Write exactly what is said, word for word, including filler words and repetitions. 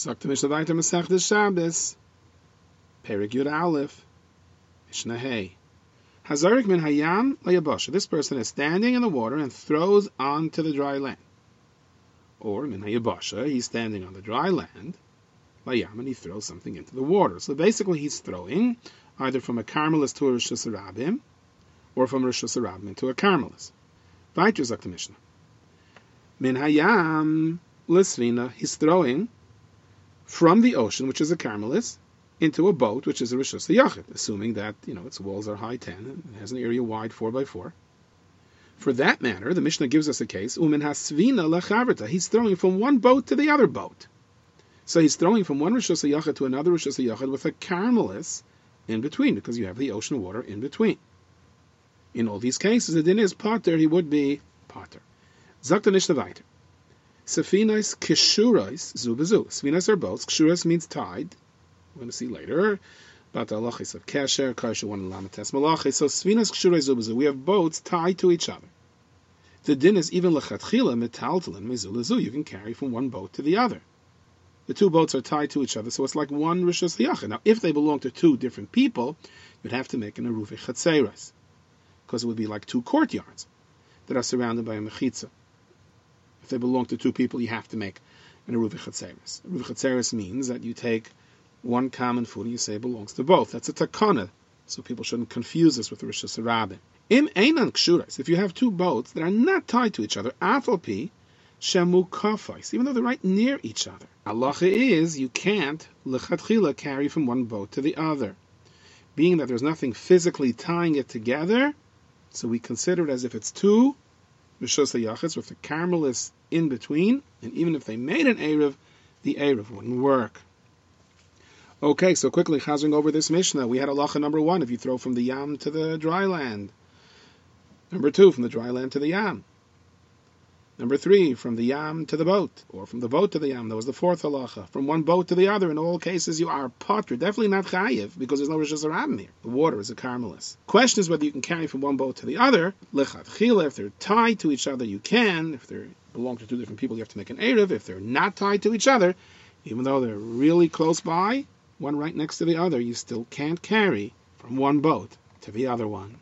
Sagt the Mishnah weiter Masechtas Shabbos, Perek Yud Aleph, Mishnah Hey. Hazarik min hayam layabasha. This person is standing in the water and throws onto the dry land. Or min hayabasha, he's standing on the dry land, layam, and he throws something into the water. So basically he's throwing either from a Carmelist to a Rosh Hashanah, or from a Rosh Hashanah to a Carmelist. Weiter sagt the Mishnah. Min hayam l'svina, he's throwing from the ocean, which is a Carmelist, into a boat, which is a Rosh Hashanah, assuming that, you know, its walls are high ten, and it has an area wide four by four. For that matter, the Mishnah gives us a case, umin hasvina lachavrta, he's throwing from one boat to the other boat. So he's throwing from one Rosh Hashanah to another Rosh Hashanah with a Carmelist in between, because you have the ocean water in between. In all these cases, the din is potter, he would be potter. Zakt the Mishnah weiter. Safinas kishurais zu bezu. Safinas are boats. Kishurais means tied. We're going to see later. But the halachis of kesher, karsha one lamates malachis. So safinas kishurais zu bezu. We have boats tied to each other. The din is even lechatchila metaltalin mezulazu. You can carry from one boat to the other. The two boats are tied to each other, so it's like one Rosh Hashanah. Now, if they belong to two different people, you'd have to make an eruv chatzeres, because it would be like two courtyards that are surrounded by a mechitza. If they belong to two people, you have to make an eruv chatzeres. Eruv chatzeres means that you take one common food and you say it belongs to both. That's a takana, so people shouldn't confuse this with Rosh Hashanah. Im einan kshuras, if you have two boats that are not tied to each other, afalpi shemu kafais, even though they're right near each other. Halacha is you can't lechatchila carry from one boat to the other, being that there's nothing physically tying it together. So we consider it as if it's two Rosh Hashanahs with the Carmelist in between, and even if they made an Erev, the Erev wouldn't work. Okay, so quickly, chazing over this Mishnah, we had halacha number one, if you throw from the Yam to the dry land. Number two, from the dry land to the Yam. Number three, from the Yam to the boat, or from the boat to the Yam. That was the fourth halacha. From one boat to the other, in all cases you are potter, definitely not chayiv, because there's no Rosh Hashanah here. The water is a Carmelist. Question is whether you can carry from one boat to the other. Lechatchila, if they're tied to each other, you can. If they belong to two different people, you have to make an Erev. If they're not tied to each other, even though they're really close by, one right next to the other, you still can't carry from one boat to the other one.